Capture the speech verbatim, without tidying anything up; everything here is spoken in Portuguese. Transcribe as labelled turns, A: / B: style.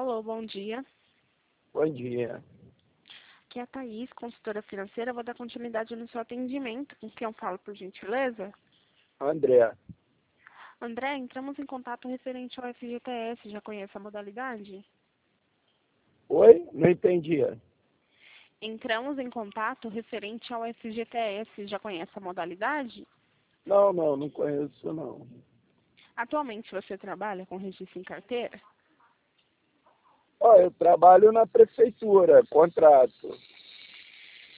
A: Alô, bom dia.
B: Bom dia.
A: Aqui é a Thaís, consultora financeira. Vou dar continuidade no seu atendimento. Com quem eu falo, por gentileza?
B: André.
A: André, entramos em contato referente ao F G T S. Já conhece a modalidade?
B: Oi? Não entendi.
A: Entramos em contato referente ao F G T S. Já conhece a modalidade?
B: Não, não, não conheço não.
A: Atualmente você trabalha com registro em carteira?
B: Ó, eu trabalho na prefeitura, contrato.